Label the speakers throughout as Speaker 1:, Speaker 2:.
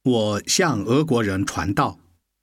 Speaker 1: 我向俄国人传道。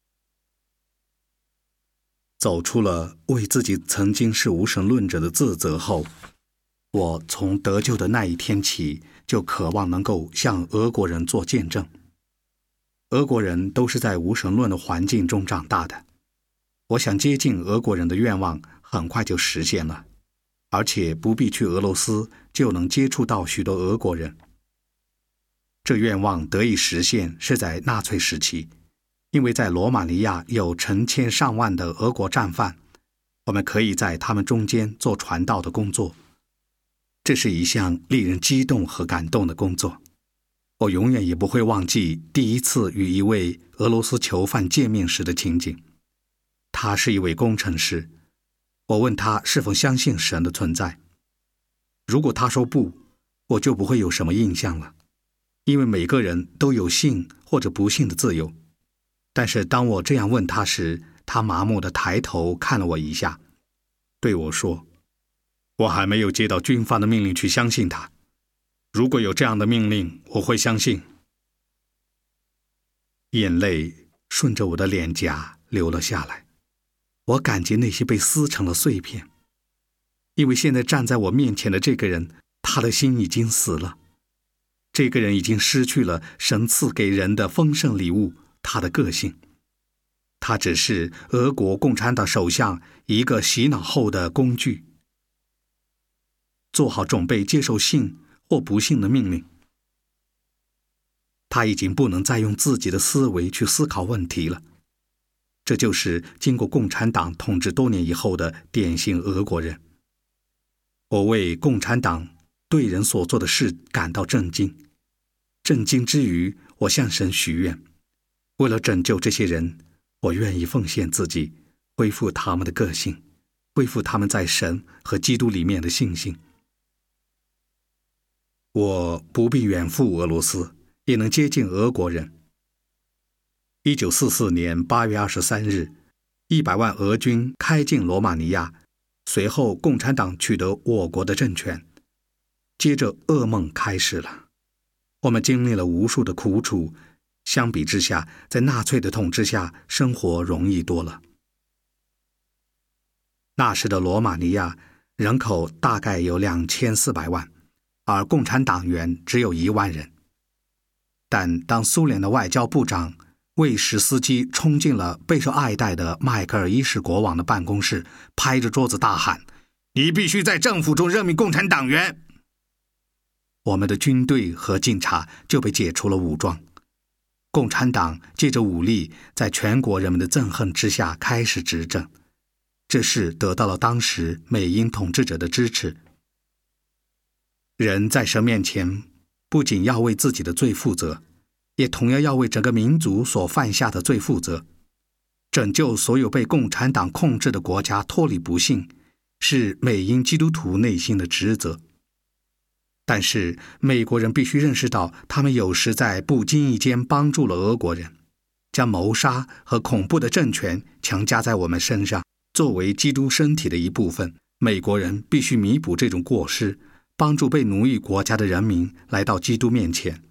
Speaker 1: 走出了为自己曾经是无神论者的自责后，我从得救的那一天起，就渴望能够向俄国人做见证。俄国人都是在无神论的环境中长大的，我想接近俄国人的愿望很快就实现了，而且不必去俄罗斯就能接触到许多俄国人。这愿望得以实现是在纳粹时期，因为在罗马尼亚有成千上万的俄国战犯，我们可以在他们中间做传道的工作。这是一项令人激动和感动的工作。我永远也不会忘记第一次与一位俄罗斯囚犯见面时的情景。他是一位工程师，我问他是否相信神的存在。如果他说不，我就不会有什么印象了，因为每个人都有信或者不信的自由。但是当我这样问他时，他麻木地抬头看了我一下，对我说：“我还没有接到军方的命令去相信他。如果有这样的命令，我会相信。”眼泪顺着我的脸颊流了下来，我感觉那些被撕成了碎片。因为现在站在我面前的这个人，他的心已经死了。这个人已经失去了神赐给人的丰盛礼物，他的个性。他只是俄国共产党首相一个洗脑后的工具。做好准备接受信或不信的命令。他已经不能再用自己的思维去思考问题了。这就是经过共产党统治多年以后的典型俄国人。我为共产党对人所做的事感到震惊。震惊之余，我向神许愿，为了拯救这些人，我愿意奉献自己，恢复他们的个性，恢复他们在神和基督里面的信心。我不必远赴俄罗斯，也能接近俄国人。1944年8月23日，100万俄军开进罗马尼亚，随后共产党取得我国的政权。接着噩梦开始了。我们经历了无数的苦楚，相比之下，在纳粹的统治下，生活容易多了。那时的罗马尼亚人口大概有2400万，而共产党员只有1万人。但当苏联的外交部长魏什斯基冲进了备受爱戴的迈克尔一世国王的办公室，拍着桌子大喊：“你必须在政府中任命共产党员！”我们的军队和警察就被解除了武装。共产党借着武力，在全国人民的憎恨之下开始执政。这事得到了当时美英统治者的支持。人在神面前不仅要为自己的罪负责，也同样要为整个民族所犯下的罪负责。拯救所有被共产党控制的国家脱离不幸，是美英基督徒内心的职责。但是美国人必须认识到，他们有时在不经意间帮助了俄国人，将谋杀和恐怖的政权强加在我们身上。作为基督身体的一部分，美国人必须弥补这种过失，帮助被奴役国家的人民来到基督面前。